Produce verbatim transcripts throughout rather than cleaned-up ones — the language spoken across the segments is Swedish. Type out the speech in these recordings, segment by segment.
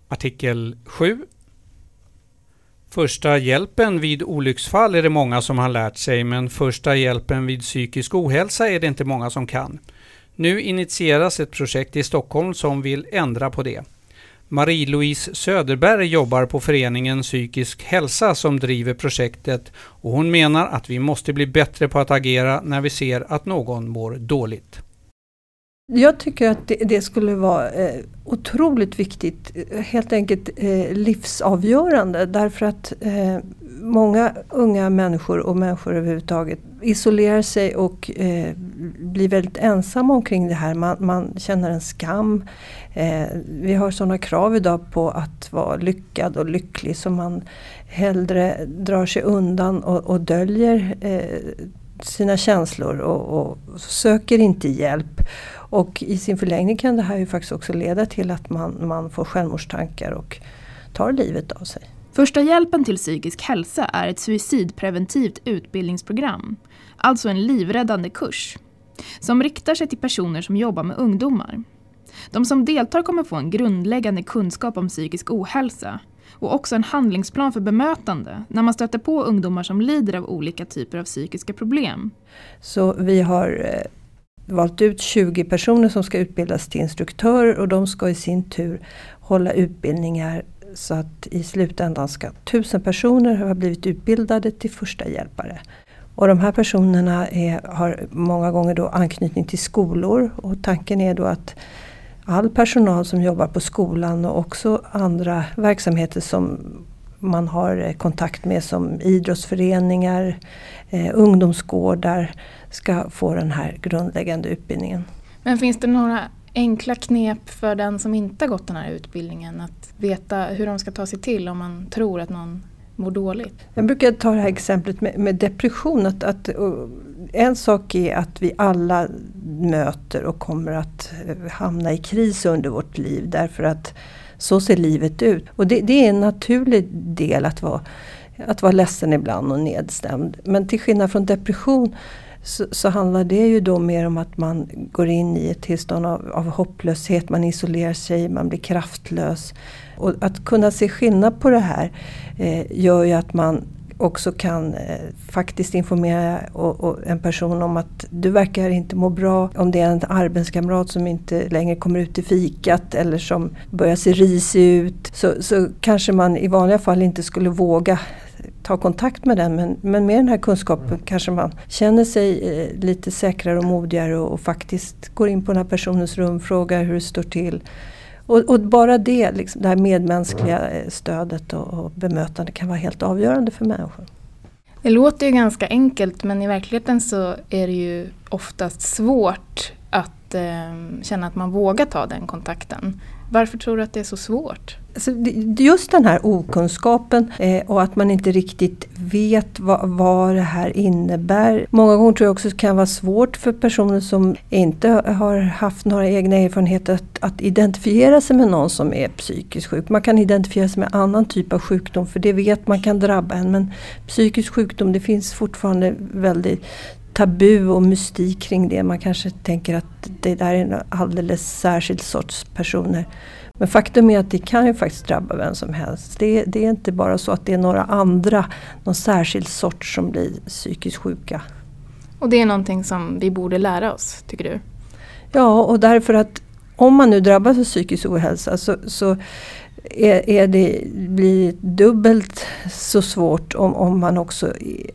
Artikel sju. Första hjälpen vid olycksfall är det många som har lärt sig, men första hjälpen vid psykisk ohälsa är det inte många som kan. Nu initieras ett projekt i Stockholm som vill ändra på det. Marie-Louise Söderberg jobbar på föreningen Psykisk hälsa som driver projektet, och hon menar att vi måste bli bättre på att agera när vi ser att någon mår dåligt. Jag tycker att det, det skulle vara eh, otroligt viktigt, helt enkelt eh, livsavgörande, därför att eh, många unga människor och människor överhuvudtaget isolerar sig och eh, blir väldigt ensamma omkring det här. Man, man känner en skam. Eh, vi har sådana krav idag på att vara lyckad och lycklig, så man hellre drar sig undan och, och döljer eh, sina känslor och, och söker inte hjälp. Och i sin förlängning kan det här ju faktiskt också leda till att man, man får självmordstankar och tar livet av sig. Första hjälpen till psykisk hälsa är ett suicidpreventivt utbildningsprogram, alltså en livräddande kurs, som riktar sig till personer som jobbar med ungdomar. De som deltar kommer få en grundläggande kunskap om psykisk ohälsa och också en handlingsplan för bemötande när man stöter på ungdomar som lider av olika typer av psykiska problem. Så vi har eh, valt ut tjugo personer som ska utbildas till instruktörer, och de ska i sin tur hålla utbildningar så att i slutändan ska tusen personer ha blivit utbildade till första hjälpare. Och de här personerna är, har många gånger då anknytning till skolor, och tanken är då att all personal som jobbar på skolan och också andra verksamheter som man har kontakt med som idrottsföreningar, eh, ungdomsgårdar ska få den här grundläggande utbildningen. Men finns det några enkla knep för den som inte har gått den här utbildningen att veta hur de ska ta sig till om man tror att någon mår dåligt? Jag brukar ta det här exemplet med, med depression. Att, att, en sak är att vi alla möter och kommer att hamna i kris under vårt liv, därför att så ser livet ut. Och det, det är en naturlig del att vara, att vara ledsen ibland och nedstämd. Men till skillnad från depression så, så handlar det ju då mer om att man går in i ett tillstånd av, av hopplöshet, man isolerar sig, man blir kraftlös. Och att kunna se skillnad på det här eh, gör ju att man också kan eh, faktiskt informera och, och en person om att du verkar inte må bra. Om det är en arbetskamrat som inte längre kommer ut i fikat eller som börjar se risig ut, så, så kanske man i vanliga fall inte skulle våga ta kontakt med den. Men, men med den här kunskapen kanske man känner sig eh, lite säkrare och modigare och, och faktiskt går in på den här personens rum, frågar hur det står till. Och, och bara det, liksom, det här medmänskliga stödet och, och bemötande kan vara helt avgörande för människor. Det låter ju ganska enkelt, men i verkligheten så är det ju oftast svårt att eh, känna att man vågar ta den kontakten. Varför tror du att det är så svårt? Alltså, just den här okunskapen eh, och att man inte riktigt vet vad, vad det här innebär. Många gånger tror jag också kan vara svårt för personer som inte har haft några egna erfarenheter att, att identifiera sig med någon som är psykiskt sjuk. Man kan identifiera sig med annan typ av sjukdom, för det vet man kan drabba en. Men psykisk sjukdom, det finns fortfarande väldigt tabu och mystik kring det. Man kanske tänker att det där är en alldeles särskild sorts personer. Men faktum är att det kan ju faktiskt drabba vem som helst. Det, det är inte bara så att det är några andra, någon särskild sorts som blir psykiskt sjuka. Och det är någonting som vi borde lära oss, tycker du? Ja, och därför att om man nu drabbas av psykisk ohälsa så, så är, är det, blir dubbelt så svårt om, om man också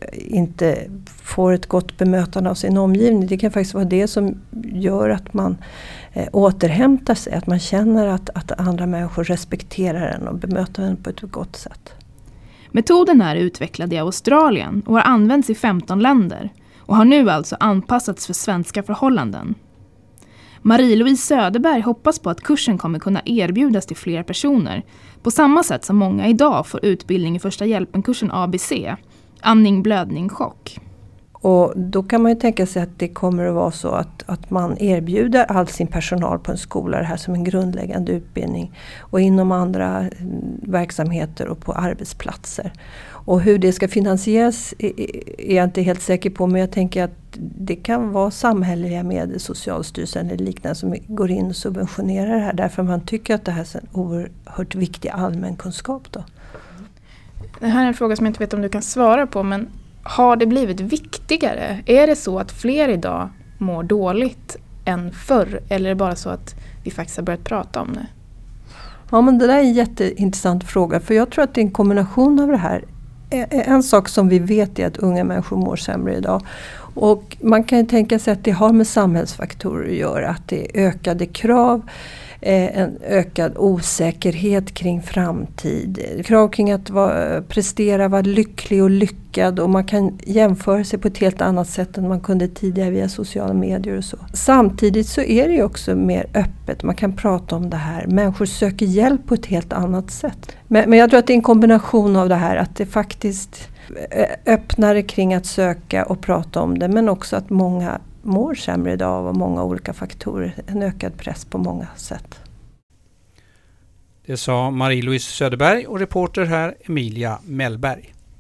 inte får ett gott bemötande av sin omgivning. Det kan faktiskt vara det som gör att man eh, återhämtar sig. Att man känner att, att andra människor respekterar en och bemöter en på ett gott sätt. Metoden är utvecklad i Australien och har använts i femton länder och har nu alltså anpassats för svenska förhållanden. Marie-Louise Söderberg hoppas på att kursen kommer kunna erbjudas till fler personer på samma sätt som många idag får utbildning i första hjälpen-kursen A B C, andning, blödning, chock. Och då kan man ju tänka sig att det kommer att vara så att, att man erbjuder all sin personal på en skola det här som en grundläggande utbildning. Och inom andra verksamheter och på arbetsplatser. Och hur det ska finansieras är jag inte helt säker på, men jag tänker att det kan vara samhälleliga medel, Socialstyrelsen eller liknande som går in och subventionerar det här. Därför man tycker att det här är en oerhört viktig allmän kunskap då. Det här är en fråga som jag inte vet om du kan svara på, men har det blivit viktigare? Är det så att fler idag mår dåligt än förr? Eller är det bara så att vi faktiskt har börjat prata om det? Ja, men det där är en jätteintressant fråga. För jag tror att det är en kombination av det här. En sak som vi vet är att unga människor mår sämre idag. Och man kan ju tänka sig att det har med samhällsfaktorer att göra. Att det är ökade krav, en ökad osäkerhet kring framtid. Krav kring att vara, prestera, vara lycklig och lyckad. Och man kan jämföra sig på ett helt annat sätt än man kunde tidigare via sociala medier och så. Samtidigt så är det ju också mer öppet. Man kan prata om det här. Människor söker hjälp på ett helt annat sätt. Men, men jag tror att det är en kombination av det här. Att det faktiskt öppnare kring att söka och prata om det. Men också att många mår sämre idag av många olika faktorer. En ökad press på många sätt. Det sa Marie-Louise Söderberg och reporter här Emilia Mellberg.